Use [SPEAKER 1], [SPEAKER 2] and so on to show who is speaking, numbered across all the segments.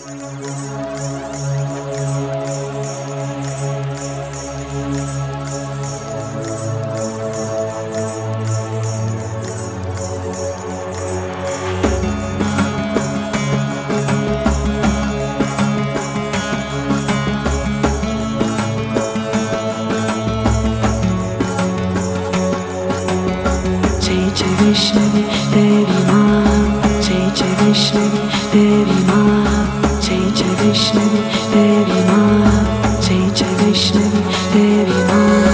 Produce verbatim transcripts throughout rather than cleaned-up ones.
[SPEAKER 1] वैष्णवी देवी मां जय जय वैष्णवी देवी मां जय जय वैष्णवी देवी मां जय जय वैष्णवी देवी मां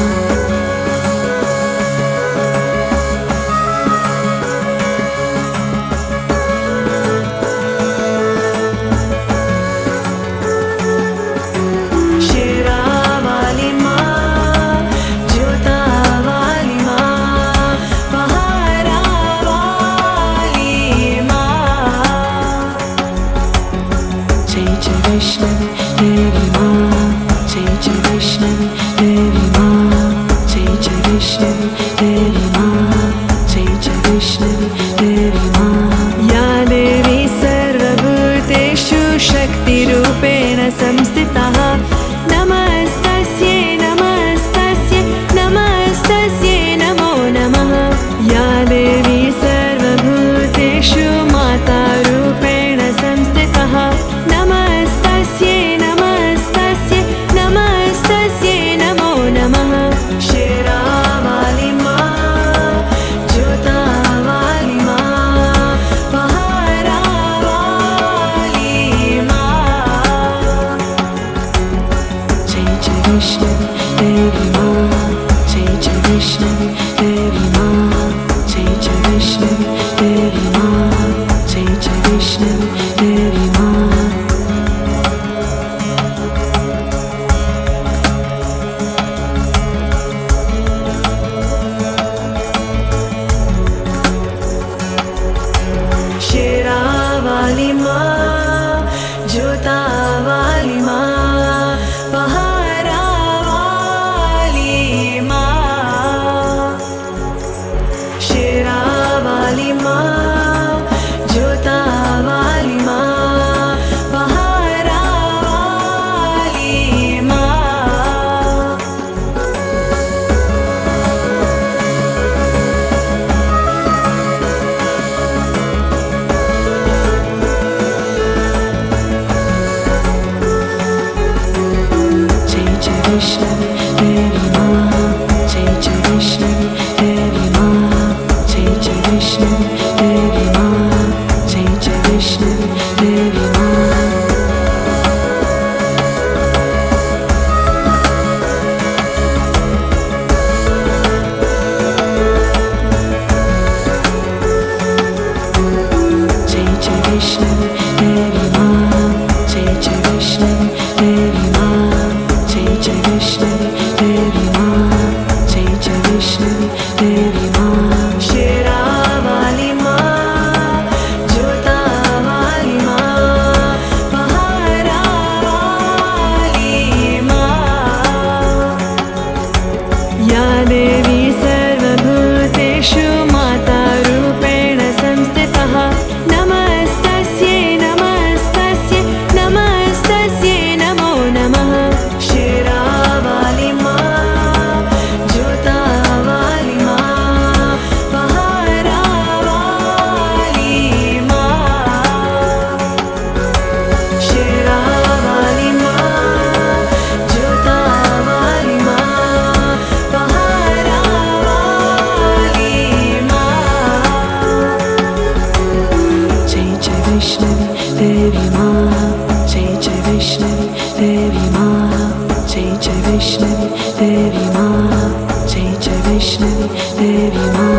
[SPEAKER 1] वैष्णवी देवी मां जय जय वैष्णवी देवी मां जय जय वैष्णवी देवी मां जय जय वैष्णवी देवी मां या देवी सर्वभूतेषु शक्तिरूपेण संस्थिता नमस्तस्यै नमस्तस्यै नमस्तस्यै नमो नमः या देवी सर्वभूतेषु मातारूपेण संस्थिता नमस्तस्यै नमस्तस्यै नमस्तस्यै नमो नमः शेरावाली मां जोतावाली मां पहारावाली मां जय जय वैष्णवी देवी मां जय जय वैष्णवी देवी मां जय जय वैष्णवी देवी मां जय जय वैष्णवी देवी मां शेरावाली मां जोतावाली मां पहारावाली मां शेरावाली मां जोतावाली मां पहारावाली मां वैष्णवी देवी मां जय जय वैष्णवी देवी मां जय जय वैष्णवी देवी मां जय जय वैष्णवी देवी मां जय जय वैष्णवी देवी मां जय जय वैष्णवी देवी मां जय जय वैष्णवी देवी मां जय जय वैष्णवी देवी मां शेरावाली मां जोतावाली मां पहारावाली मां या देवी सर्वभूतेषु मातारूपेण संस्थिता नमस्तस्यै नमस्तस्यै नमस्तस्यै नमो नमः शेरावाली मां जोतावाली मां पहारावाली मां शेरावाली मां जोतावाली मां पहारावाली मां जय जय वैष्णवी देवी मां जय जय वैष्णवी देवी मां जय जय वैष्णवी देवी मां जय जय वैष्णवी देवी मां